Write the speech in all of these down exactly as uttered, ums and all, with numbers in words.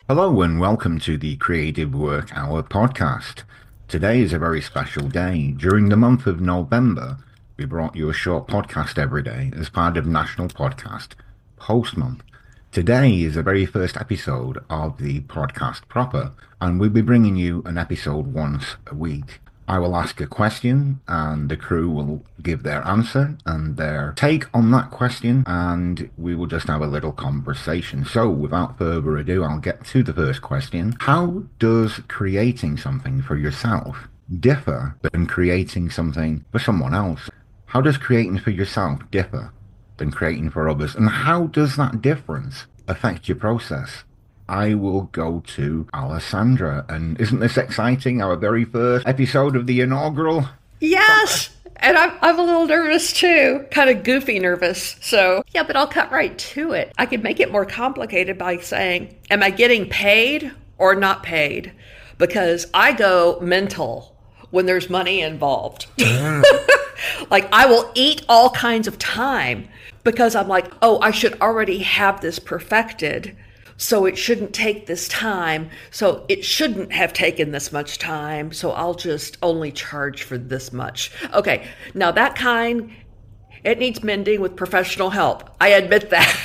Hello and welcome to the Creative Work Hour podcast. Today is a very special day. During the month of November, we brought you a short podcast every day as part of National Podcast Post Month. Today is the very first episode of the podcast proper, and we'll be bringing you an episode once a week. I will ask a question and the crew will give their answer and their take on that question, and we will just have a little conversation. So, without further ado, I'll get to the first question. How does creating something for yourself differ than creating something for someone else? How does creating for yourself differ than creating for others? And how does that difference affect your process? I will go to Alessandra. And isn't this exciting? Our very first episode of the inaugural Yes. podcast. And I'm, I'm a little nervous too, kind of goofy nervous. So, yeah, but I'll cut right to it. I could make it more complicated by saying, am I getting paid or not paid? Because I go mental when there's money involved. Like, I will eat all kinds of time because I'm like, oh, I should already have this perfected. So it shouldn't take this time. So it shouldn't have taken this much time. So I'll just only charge for this much. Okay, now that kind, it needs mending with professional help. I admit that.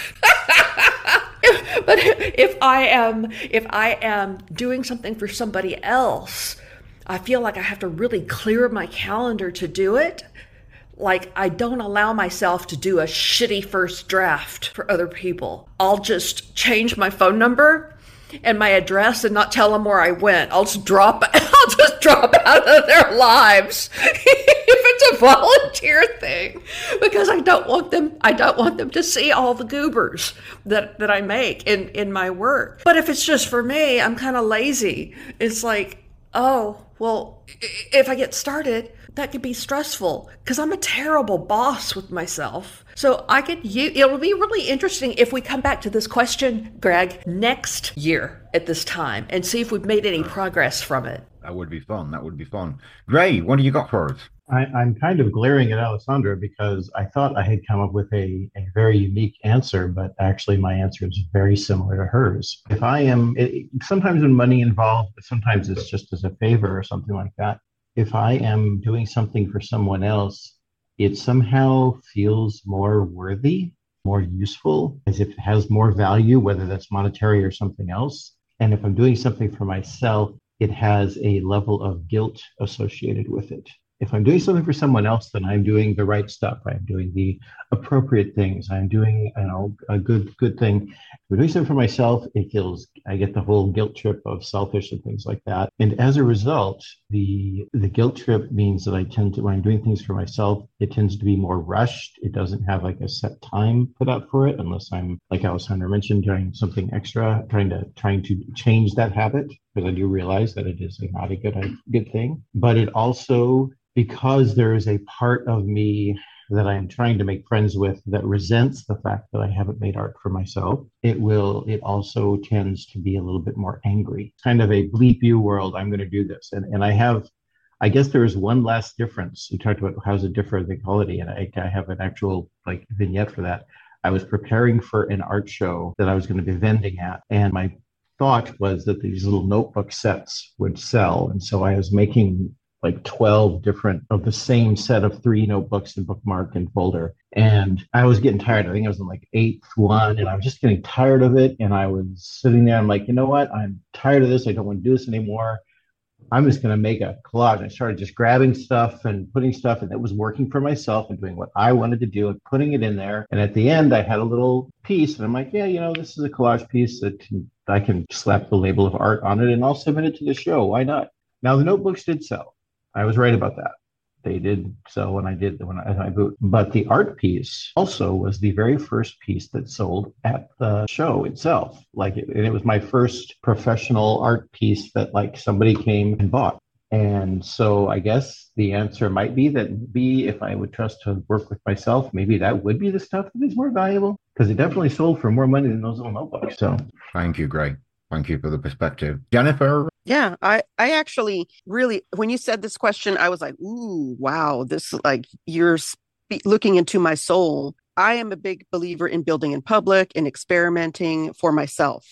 But if I am if I am doing something for somebody else, I feel like I have to really clear my calendar to do it. Like, I don't allow myself to do a shitty first draft for other people. I'll just change my phone number and my address and not tell them where I went. I'll just drop I'll just drop out of their lives if it's a volunteer thing, because I don't want them I don't want them to see all the goobers that that I make in in my work. But if it's just for me, I'm kind of lazy. It's like, oh, well, if I get started, that could be stressful because I'm a terrible boss with myself. So I could, it'll be really interesting if we come back to this question, Greg, next year at this time and see if we've made any progress from it. That would be fun. That would be fun. Gray, what do you got for us? I, I'm kind of glaring at Alessandra because I thought I had come up with a, a very unique answer, but actually my answer is very similar to hers. If I am, it, sometimes when money involved, but sometimes it's just as a favor or something like that. If I am doing something for someone else, it somehow feels more worthy, more useful, as if it has more value, whether that's monetary or something else. And if I'm doing something for myself, it has a level of guilt associated with it. If I'm doing something for someone else, then I'm doing the right stuff. I'm doing the appropriate things. I'm doing, you know, a good good thing. If I'm doing something for myself, it feels, I get the whole guilt trip of selfish and things like that. And as a result, the the guilt trip means that I tend to, when I'm doing things for myself, it tends to be more rushed. It doesn't have like a set time put up for it, unless I'm, like Alessandra mentioned, doing something extra, trying to trying to change that habit, because I do realize that it is a, not a good good thing. But it also, because there is a part of me that I am trying to make friends with that resents the fact that I haven't made art for myself, it will, it also tends to be a little bit more angry. Kind of a bleep you world, I'm going to do this. And and I have, I guess there is one last difference. You talked about how's it differ than quality, and I, I have an actual like vignette for that. I was preparing for an art show that I was going to be vending at, and my thought was that these little notebook sets would sell. And so I was making like twelve different of the same set of three notebooks and bookmark and folder. And I was getting tired. I think I was in like eighth one, and I was just getting tired of it. And I was sitting there. I'm like, you know what? I'm tired of this. I don't want to do this anymore. I'm just going to make a collage. And I started just grabbing stuff and putting stuff, and it was working for myself and doing what I wanted to do and putting it in there. And at the end, I had a little piece, and I'm like, yeah, you know, this is a collage piece that I can slap the label of art on it, and I'll submit it to the show. Why not? Now, the notebooks did sell. I was right about that. They did sell when I did when I, I boot. But the art piece also was the very first piece that sold at the show itself. Like, it, and it was my first professional art piece that like somebody came and bought. And so I guess the answer might be that maybe if I would trust to work with myself, maybe that would be the stuff that is more valuable, because it definitely sold for more money than those little notebooks. So Thank you, Gray. Thank you for the perspective. Jennifer? Yeah, I, I actually really, when you said this question, I was like, ooh, wow, this like you're spe- looking into my soul. I am a big believer in building in public and experimenting for myself.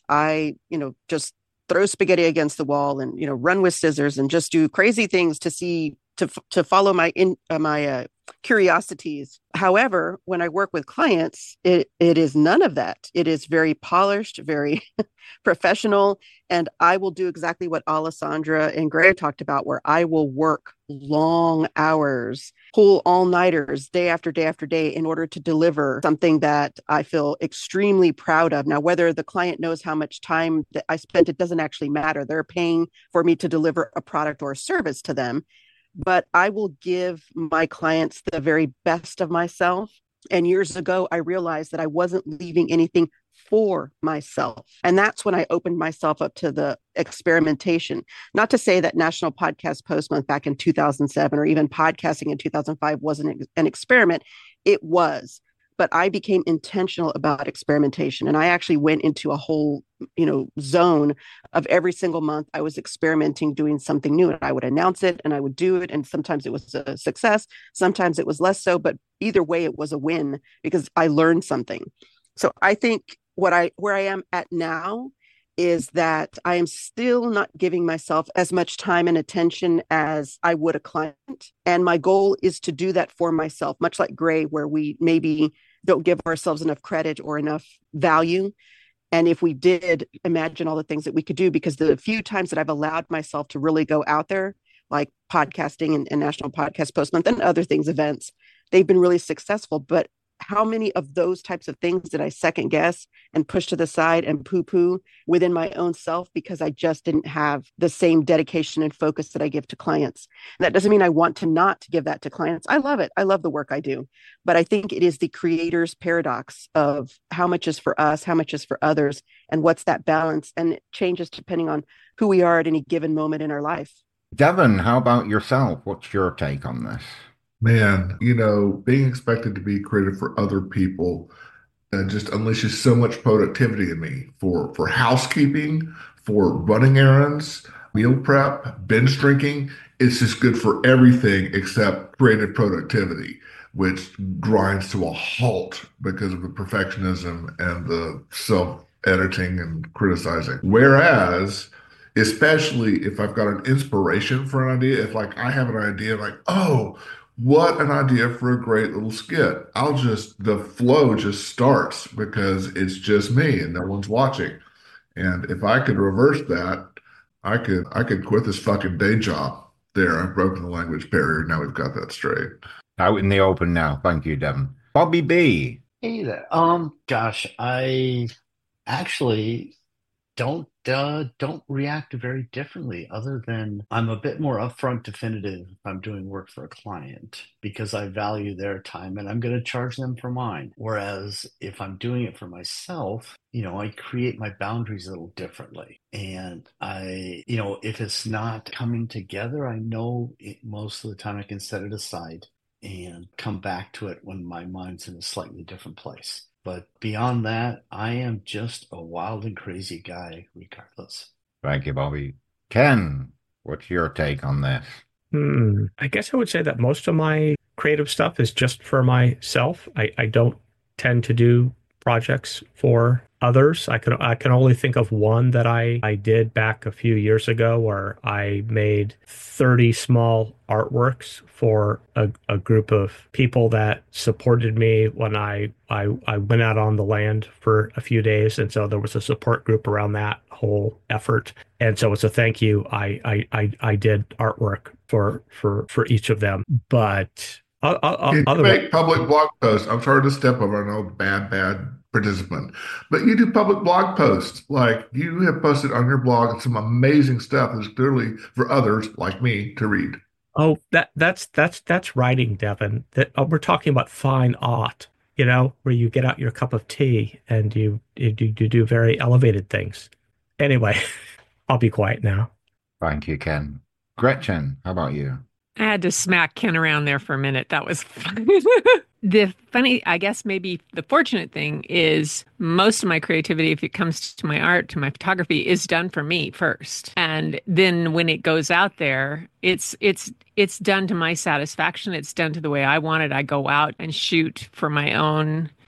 I, you know, just throw spaghetti against the wall and, you know, run with scissors and just do crazy things to see, to, to follow my, in uh, my, uh, curiosities. However, when I work with clients, it, it is none of that. It is very polished, very professional. And I will do exactly what Alessandra and Gray talked about, where I will work long hours, pull all-nighters day after day after day in order to deliver something that I feel extremely proud of. Now, whether the client knows how much time that I spent, it doesn't actually matter. They're paying for me to deliver a product or a service to them. But I will give my clients the very best of myself. And years ago, I realized that I wasn't leaving anything for myself. And that's when I opened myself up to the experimentation. Not to say that National Podcast Post Month back in two thousand seven or even podcasting in two thousand five wasn't an experiment. It was. But I became intentional about experimentation. And I actually went into a whole, you know, zone of every single month I was experimenting, doing something new. And I would announce it and I would do it. And sometimes it was a success. Sometimes it was less so. But either way, it was a win because I learned something. So I think what I where I am at now is that I am still not giving myself as much time and attention as I would a client. And my goal is to do that for myself, much like Gray, where we maybe don't give ourselves enough credit or enough value. And if we did, imagine all the things that we could do, because the few times that I've allowed myself to really go out there, like podcasting and, and National Podcast Post Month and other things, events, they've been really successful. But how many of those types of things did I second guess and push to the side and poo poo within my own self because I just didn't have the same dedication and focus that I give to clients? And that doesn't mean I want to not give that to clients. I love it. I love the work I do. But I think it is the creator's paradox of how much is for us, how much is for others, and what's that balance? And it changes depending on who we are at any given moment in our life. Devin, how about yourself? What's your take on this? Man, you know, being expected to be creative for other people uh, just unleashes so much productivity in me for for housekeeping, for running errands, meal prep, binge drinking. It's just good for everything except creative productivity, which grinds to a halt because of the perfectionism and the self-editing and criticizing. Whereas, especially if I've got an inspiration for an idea, if like I have an idea like, oh, what an idea for a great little skit. I'll just, the flow just starts because it's just me and no one's watching. And if I could reverse that, I could, I could quit this fucking day job. There, I've broken the language barrier. Now we've got that straight. Out in the open now. Thank you, Devin. Bobby B. Hey there. Um, gosh, I actually don't uh, don't react very differently, other than I'm a bit more upfront, definitive if I'm doing work for a client because I value their time and I'm going to charge them for mine. Whereas if I'm doing it for myself, you know, I create my boundaries a little differently. And I, you know, if it's not coming together, I know it, most of the time I can set it aside and come back to it when my mind's in a slightly different place. But beyond that, I am just a wild and crazy guy, regardless. Thank you, Bobby. Ken, what's your take on this? Hmm. I guess I would say that most of my creative stuff is just for myself. I, I don't tend to do projects for others. I can I can only think of one that I, I did back a few years ago where I made thirty small artworks for a, a group of people that supported me when I, I I went out on the land for a few days. And so there was a support group around that whole effort. And so it's a thank you. I I I, I did artwork for for for each of them. But uh, uh, You other make public blog posts. I'm sorry to step over an old bad, bad participant, but you do public blog posts. Like you have posted on your blog some amazing stuff that's clearly for others like me to read. Oh, that that's that's that's writing, Devin. That oh, we're talking about fine art, you know, where you get out your cup of tea and you you, you do very elevated things. Anyway, I'll be quiet now. Thank you, Ken. Gretchen, how about you? I had to smack Ken around there for a minute. That was fun. The funny, I guess maybe the fortunate thing is most of my creativity, if it comes to my art, to my photography, is done for me first. And then when it goes out there, it's it's it's done to my satisfaction. It's done to the way I want it. I go out and shoot for my own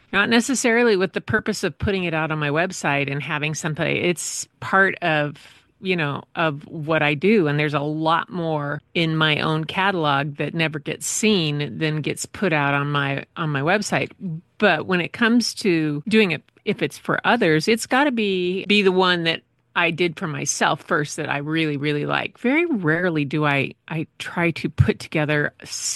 Not necessarily with the purpose of putting it out on my website and having somebody. It's part of, you know, of what I do. And there's a lot more in my own catalog that never gets seen than gets put out on my on my website. But when it comes to doing it, if it's for others, it's got to be be the one that I did for myself first that I really, really like. Very rarely do I I try to put together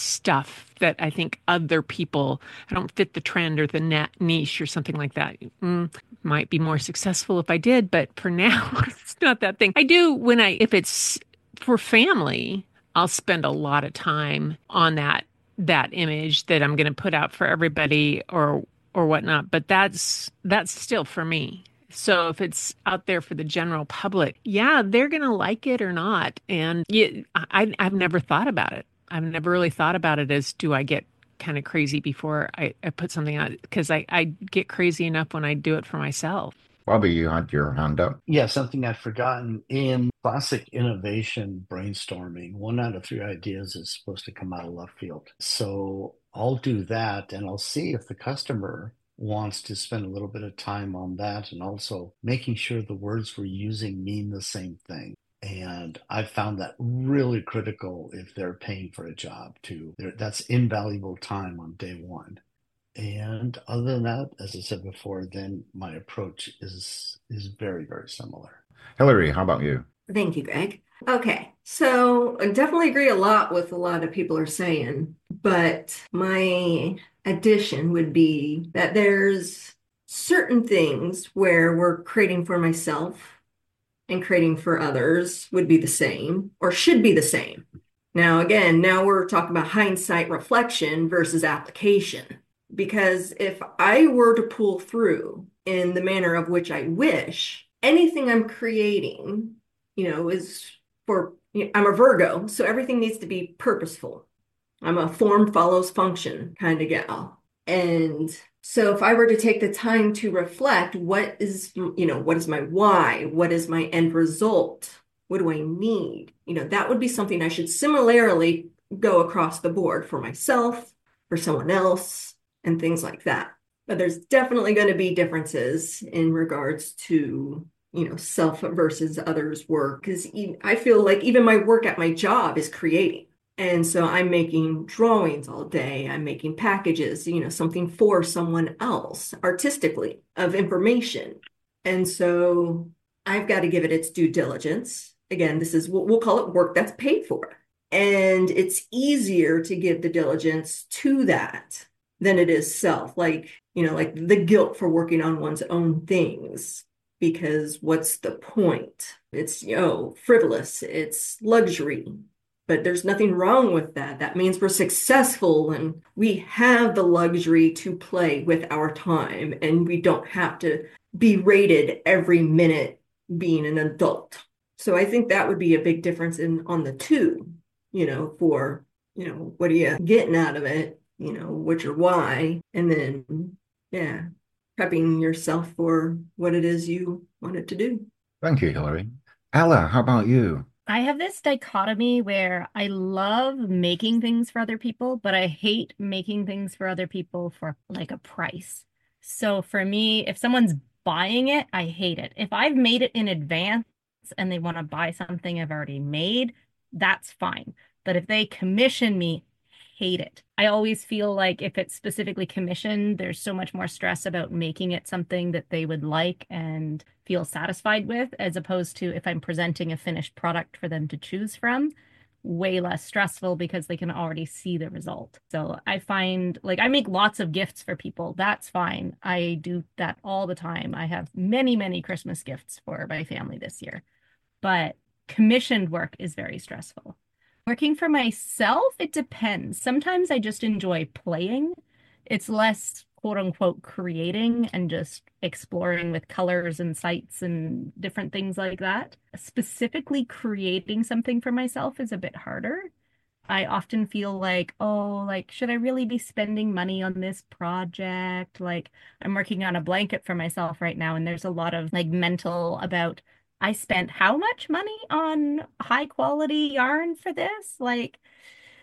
stuff that I think other people, I don't fit the trend or the na- niche or something like that. Mm, might be more successful if I did, but for now, it's not that thing. I do when I, if it's for family, I'll spend a lot of time on that that image that I'm going to put out for everybody or or whatnot. But that's that's still for me. So if it's out there for the general public, yeah, they're going to like it or not. And you, I, I've never thought about it. I've never really thought about it as, do I get kind of crazy before I, I put something out? Because I, I get crazy enough when I do it for myself. Bobby, you had your hand up. Yeah, something I'd forgotten in classic innovation brainstorming, one out of three ideas is supposed to come out of left field. So I'll do that and I'll see if the customer wants to spend a little bit of time on that and also making sure the words we're using mean the same thing. And I've found that really critical if they're paying for a job too. That's invaluable time on day one. And other than that, as I said before, then my approach is is very, very similar. Hillary, how about you? Thank you, Greg. Okay, so I definitely agree a lot with a lot of people are saying, but my addition would be that there's certain things where we're creating for myself and creating for others would be the same or should be the same. Now, again, now we're talking about hindsight reflection versus application. Because if I were to pull through in the manner of which I wish, anything I'm creating, you know, is for, you know, I'm a Virgo, so everything needs to be purposeful. I'm a form follows function kind of gal. And so if I were to take the time to reflect, what is, you know, what is my why? What is my end result? What do I need? You know, that would be something I should similarly go across the board for myself, for someone else, and things like that. But there's definitely going to be differences in regards to, you know, self versus others work. Because I feel like even my work at my job is creating. And so I'm making drawings all day. I'm making packages, you know, something for someone else artistically of information. And so I've got to give it its due diligence. Again, this is what we'll call it work that's paid for. And it's easier to give the diligence to that than it is self, like, you know, like the guilt for working on one's own things, because what's the point? It's, you know, frivolous, it's luxury, but there's nothing wrong with that. That means we're successful and we have the luxury to play with our time and we don't have to be rated every minute being an adult. So I think that would be a big difference in on the two, you know, for, you know, what are you getting out of it? You know, what's your why, and then, yeah, prepping yourself for what it is you wanted to do. Thank you, Hillary. Ella, how about you? I have this dichotomy where I love making things for other people, but I hate making things for other people for like a price. So for me, if someone's buying it, I hate it. If I've made it in advance and they want to buy something I've already made, that's fine. But if they commission me, hate it. I always feel like if it's specifically commissioned, there's so much more stress about making it something that they would like and feel satisfied with, as opposed to if I'm presenting a finished product for them to choose from, way less stressful because they can already see the result. So I find like I make lots of gifts for people. That's fine. I do that all the time. I have many, many Christmas gifts for my family this year, but commissioned work is very stressful. Working for myself, it depends. Sometimes I just enjoy playing. It's less quote unquote creating and just exploring with colors and sights and different things like that. Specifically creating something for myself is a bit harder. I often feel like, oh, like, should I really be spending money on this project? Like, I'm working on a blanket for myself right now, and there's a lot of like mental about I spent how much money on high quality yarn for this? Like,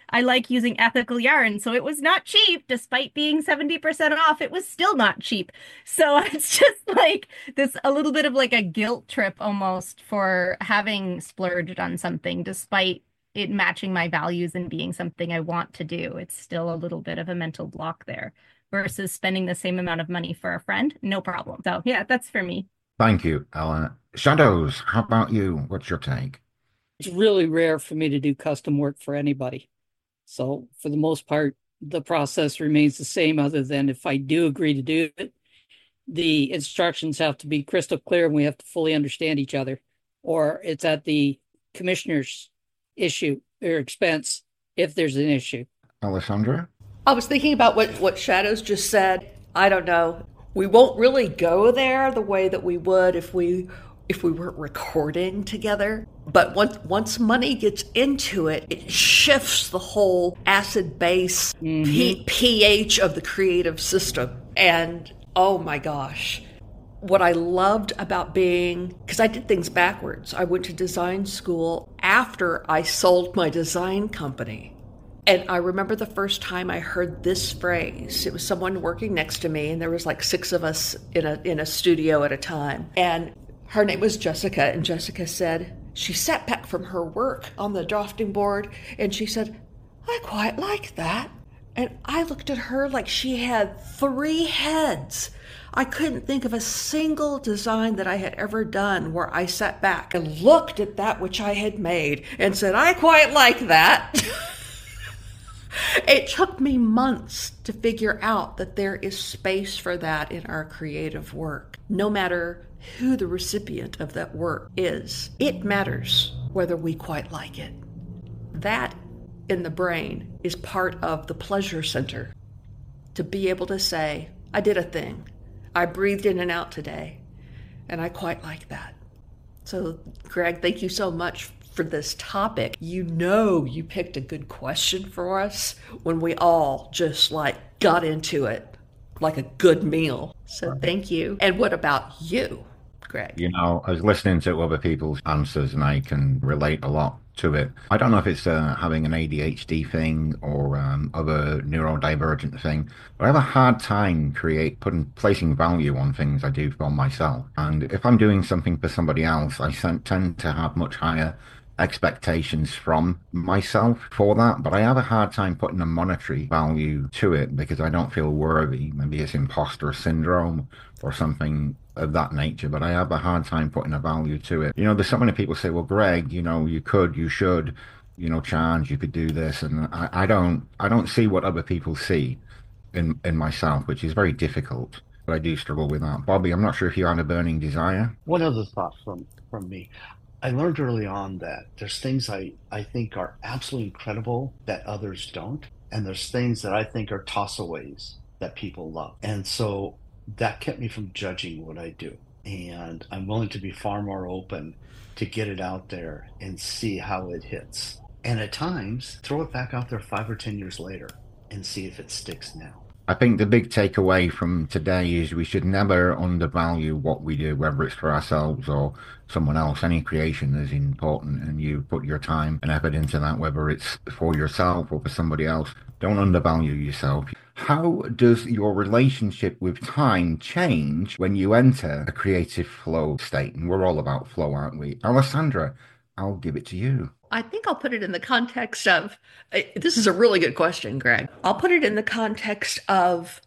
I like using ethical yarn. So it was not cheap, despite being seventy percent off, it was still not cheap. So it's just like this, a little bit of like a guilt trip almost for having splurged on something, despite it matching my values and being something I want to do. It's still a little bit of a mental block there versus spending the same amount of money for a friend. No problem. So yeah, that's for me. Thank you, Ella. Shadows, how about you? What's your take? It's really rare for me to do custom work for anybody. So for the most part, the process remains the same, other than if I do agree to do it, the instructions have to be crystal clear and we have to fully understand each other, or it's at the commissioner's issue or expense if there's an issue. Alessandra? I was thinking about what, what Shadows just said. I don't know. We won't really go there the way that we would if we if we weren't recording together. But once once money gets into it, it shifts the whole acid-base mm-hmm. P- pH of the creative system. And oh my gosh, what I loved about being, because I did things backwards. I went to design school after I sold my design company. And I remember the first time I heard this phrase. It was someone working next to me, and there was like six of us in a in a studio at a time. And her name was Jessica, and Jessica said, she sat back from her work on the drafting board, and she said, I quite like that. And I looked at her like she had three heads. I couldn't think of a single design that I had ever done where I sat back and looked at that which I had made and said, I quite like that. It took me months to figure out that there is space for that in our creative work. No matter who the recipient of that work is, it matters whether we quite like it. That in the brain is part of the pleasure center. To be able to say, I did a thing. I breathed in and out today, and I quite like that. So, Greg, thank you so much for this topic. You know you picked a good question for us when we all just like got into it like a good meal. So thank you. And what about you, Greg? You know, I was listening to other people's answers and I can relate a lot to it. I don't know if it's uh, having an A D H D thing or um, other neurodivergent thing, but I have a hard time create putting placing value on things I do for myself. And if I'm doing something for somebody else, I tend to have much higher expectations from myself for that, but I have a hard time putting a monetary value to it because I don't feel worthy. Maybe it's imposter syndrome or something of that nature, but I have a hard time putting a value to it. You know, there's so many people say, well, Greg, you know, you could, you should, you know, charge, you could do this. And I, I don't, I don't see what other people see in, in myself, which is very difficult, but I do struggle with that. Bobby, I'm not sure if you had a burning desire. One other thought from, from me. I learned early on that there's things I, I think are absolutely incredible that others don't. And there's things that I think are toss-aways that people love. And so that kept me from judging what I do. And I'm willing to be far more open to get it out there and see how it hits. And at times, throw it back out there five or ten years later and see if it sticks now. I think the big takeaway from today is we should never undervalue what we do, whether it's for ourselves or someone else. Any creation is important, and you put your time and effort into that, whether it's for yourself or for somebody else. Don't undervalue yourself. How does your relationship with time change when you enter a creative flow state? And we're all about flow, aren't we? Alessandra, I'll give it to you. I think I'll put it in the context of, this is a really good question, Greg. I'll put it in the context of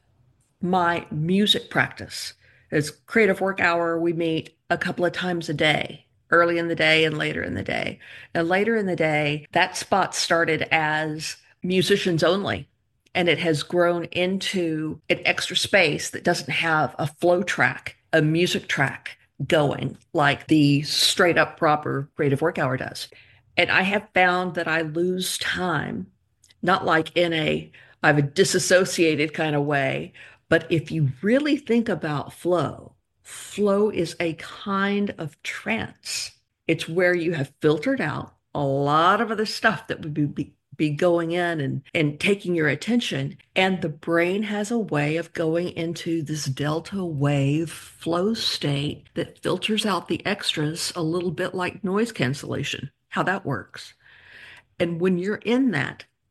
my music practice. As Creative Work Hour, we meet a couple of times a day, early in the day and later in the day. And later in the day, that spot started as musicians only. And it has grown into an extra space that doesn't have a flow track, a music track going like the straight up proper Creative Work Hour does. And I have found that I lose time, not like in a, I have a disassociated kind of way, but if you really think about flow, flow is a kind of trance. It's where you have filtered out a lot of other stuff that would be, be going in and, and taking your attention. And the brain has a way of going into this delta wave flow state that filters out the extras a little bit like noise cancellation. How that works. And when you're in that,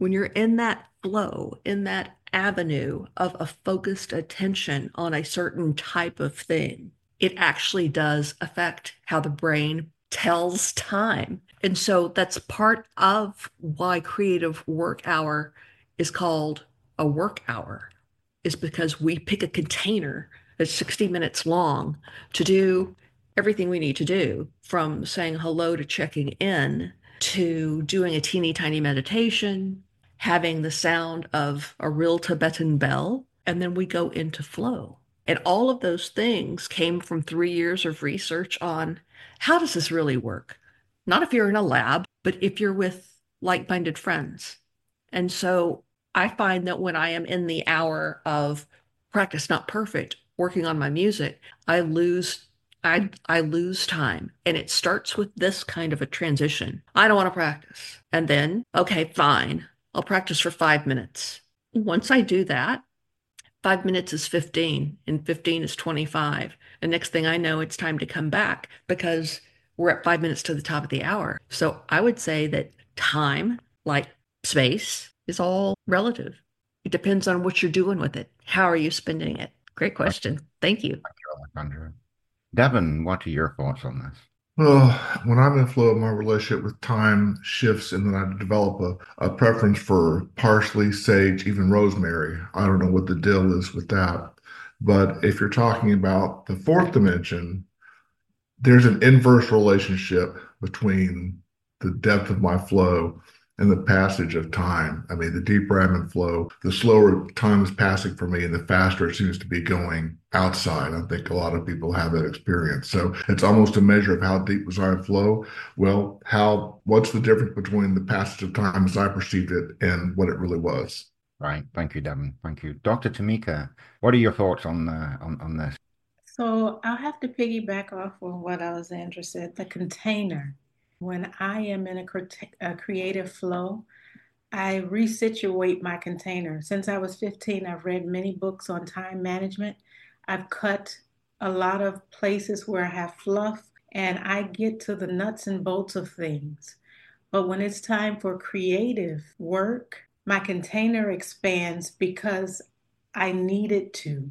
when you're in that flow, in that avenue of a focused attention on a certain type of thing, it actually does affect how the brain tells time. And so that's part of why creative work hour is called a work hour, is because we pick a container that's sixty minutes long to do everything we need to do, from saying hello to checking in to doing a teeny tiny meditation, having the sound of a real Tibetan bell, and then we go into flow. And all of those things came from three years of research on how does this really work? Not if you're in a lab, but if you're with like-minded friends. And so I find that when I am in the hour of practice not perfect, working on my music, I lose I I lose time. And it starts with this kind of a transition. I don't want to practice. And then, okay, fine. I'll practice for five minutes. Once I do that, five minutes is fifteen, and fifteen is twenty-five. The next thing I know, it's time to come back because we're at five minutes to the top of the hour. So I would say that time, like space, is all relative. It depends on what you're doing with it. How are you spending it? Great question. Thank you. Thank you, Alexandra. Devin, what are your thoughts on this? Well, when I'm in flow, my relationship with time shifts, and then I develop a, a preference for parsley, sage, even rosemary. I don't know what the deal is with that. But if you're talking about the fourth dimension, there's an inverse relationship between the depth of my flow and the passage of time. I mean, the deeper I'm in flow, the slower time is passing for me and the faster it seems to be going outside. I think a lot of people have that experience. So it's almost a measure of how deep was I in flow. Well, how, what's the difference between the passage of time as I perceived it and what it really was? Right. Thank you, Devin. Thank you. Doctor Tamika, what are your thoughts on, uh, on, on this? So I'll have to piggyback off of what Alexandra said, the container. When I am in a, cre- a creative flow, I resituate my container. Since I was fifteen, I've read many books on time management. I've cut a lot of places where I have fluff, and I get to the nuts and bolts of things. But when it's time for creative work, my container expands because I need it to.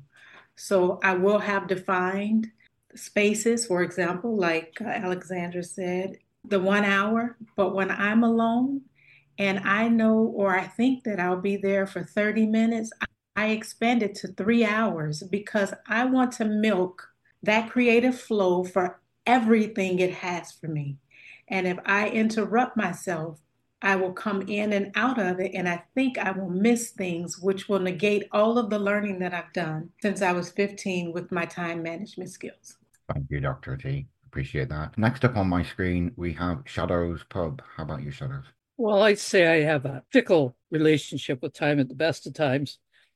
So I will have defined spaces, for example, like uh, Alexandra said, the one hour, but when I'm alone and I know or I think that I'll be there for thirty minutes, I expand it to three hours because I want to milk that creative flow for everything it has for me. And if I interrupt myself, I will come in and out of it, and I think I will miss things, which will negate all of the learning that I've done since I was fifteen with my time management skills. Thank you, Doctor T. Appreciate that. Next up on my screen, we have Shadows Pub. How about you, Shadows? Well, I'd say I have a fickle relationship with time at the best of times.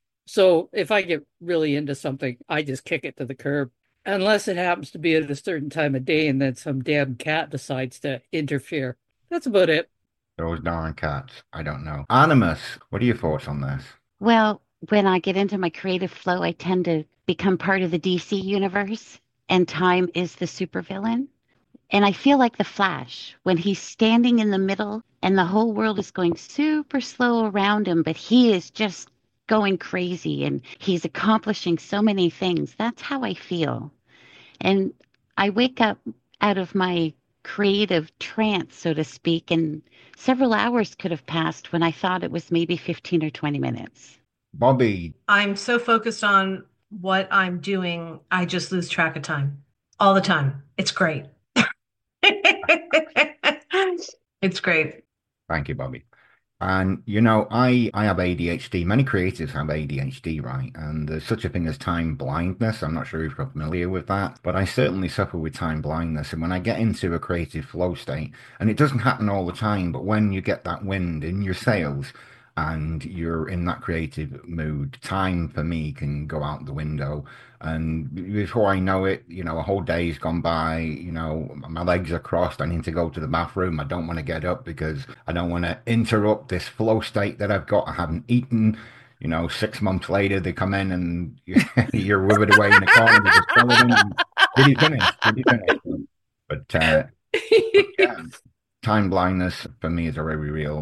So if I get really into something, I just kick it to the curb. Unless it happens to be at a certain time of day and then some damn cat decides to interfere. That's about it. Those darn cats. I don't know. Animus, what are your thoughts on this? Well, when I get into my creative flow, I tend to become part of the D C universe, and time is the supervillain. And I feel like the Flash when he's standing in the middle and the whole world is going super slow around him, but he is just going crazy and he's accomplishing so many things. That's how I feel. And I wake up out of my creative trance, so to speak, and several hours could have passed when I thought it was maybe fifteen or twenty minutes. Bobby. I'm so focused on what I'm doing, I just lose track of time all the time. It's great. It's great. Thank you, Bobby. And, you know, I, I have A D H D. Many creatives have A D H D, right? And there's such a thing as time blindness. I'm not sure if you're familiar with that, but I certainly suffer with time blindness. And when I get into a creative flow state, and it doesn't happen all the time, but when you get that wind in your sails and you're in that creative mood, time for me can go out the window. And before I know it, you know, a whole day's gone by, you know, my legs are crossed. I need to go to the bathroom. I don't want to get up because I don't want to interrupt this flow state that I've got. I haven't eaten. You know, six months later, they come in and you're withered away in the corner with a skeleton. And, did you finish? Did you finish? But, uh, but yeah, time blindness for me is a very real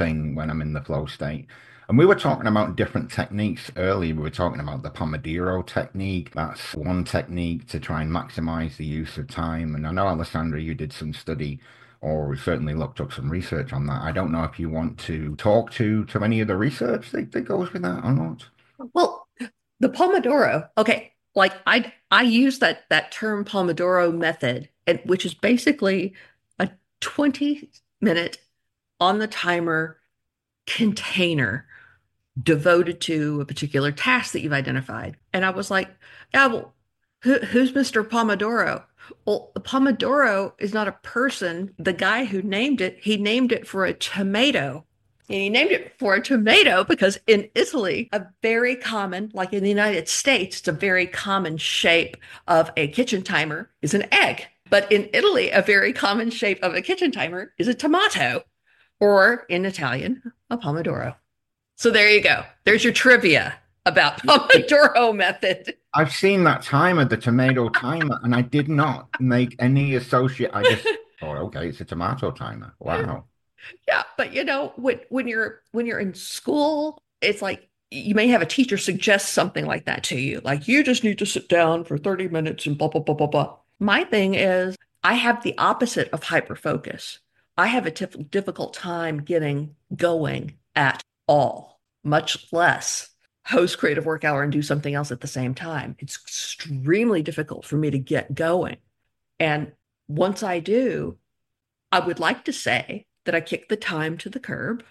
thing when I'm in the flow state. And we were talking about different techniques earlier. We were talking about the Pomodoro technique. That's one technique to try and maximize the use of time. And I know, Alessandra, you did some study or certainly looked up some research on that. I don't know if you want to talk to to any of the research that, that goes with that or not. Well, the Pomodoro, okay, like I I use that that term Pomodoro method, and which is basically a twenty minute on the timer container devoted to a particular task that you've identified. And I was like, yeah, well, who, who's Mister Pomodoro? Well, the Pomodoro is not a person. The guy who named it, he named it for a tomato. And he named it for a tomato because in Italy, a very common, like in the United States, it's a very common shape of a kitchen timer is an egg. But in Italy, a very common shape of a kitchen timer is a tomato, or in Italian, a pomodoro. So there you go. There's your trivia about Pomodoro method. I've seen that timer, the tomato timer, and I did not make any associate. I just thought, okay, it's a tomato timer. Wow. Yeah, but you know, when when you're when you're in school, it's like you may have a teacher suggest something like that to you, like you just need to sit down for thirty minutes and blah blah blah blah blah. My thing is, I have the opposite of hyperfocus. I have a tif- difficult time getting going at all, much less host Creative Work Hour and do something else at the same time. It's extremely difficult for me to get going. And once I do, I would like to say that I kick the time to the curb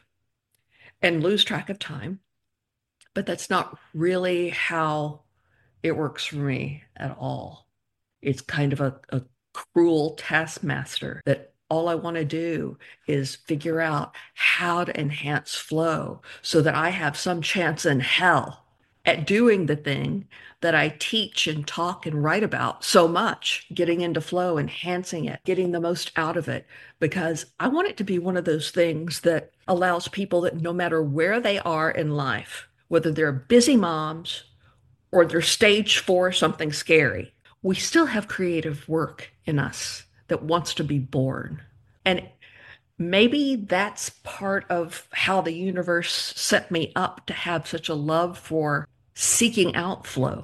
and lose track of time, but that's not really how it works for me at all. It's kind of a, a cruel taskmaster that all I want to do is figure out how to enhance flow so that I have some chance in hell at doing the thing that I teach and talk and write about so much, getting into flow, enhancing it, getting the most out of it, because I want it to be one of those things that allows people that no matter where they are in life, whether they're busy moms or they're stage four something scary, we still have creative work in us that wants to be born. And maybe that's part of how the universe set me up to have such a love for seeking out flow,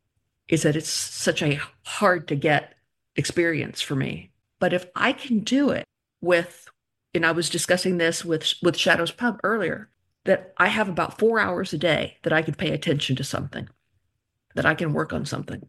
is that it's such a hard to get experience for me. But if I can do it with, and I was discussing this with, with Shadows Pub earlier, that I have about four hours a day that I can pay attention to something, that I can work on something.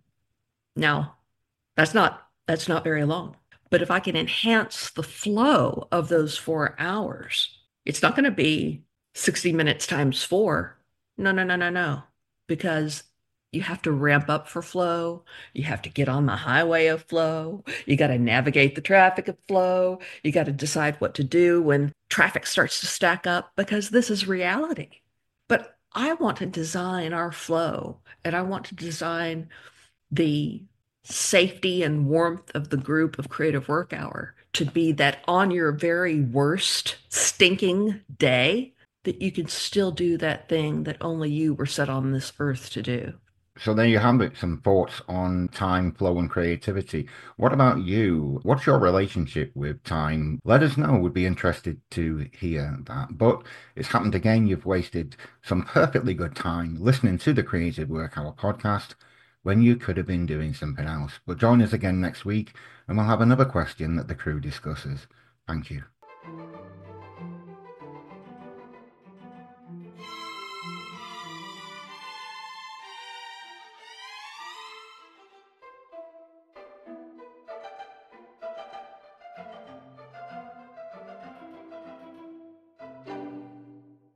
Now, that's not, that's not very long. But if I can enhance the flow of those four hours, it's not going to be sixty minutes times four. No, no, no, no, no. Because you have to ramp up for flow. You have to get on the highway of flow. You got to navigate the traffic of flow. You got to decide what to do when traffic starts to stack up, because this is reality. But I want to design our flow, and I want to design the safety and warmth of the group of Creative Work Hour to be that on your very worst stinking day, that you can still do that thing that only you were set on this earth to do. So there you have it, some thoughts on time, flow, and creativity. What about you? What's your relationship with time? Let us know. We'd be interested to hear that. But it's happened again. You've wasted some perfectly good time listening to the Creative Work Hour podcast when you could have been doing something else. But join us again next week and we'll have another question that the crew discusses. Thank you.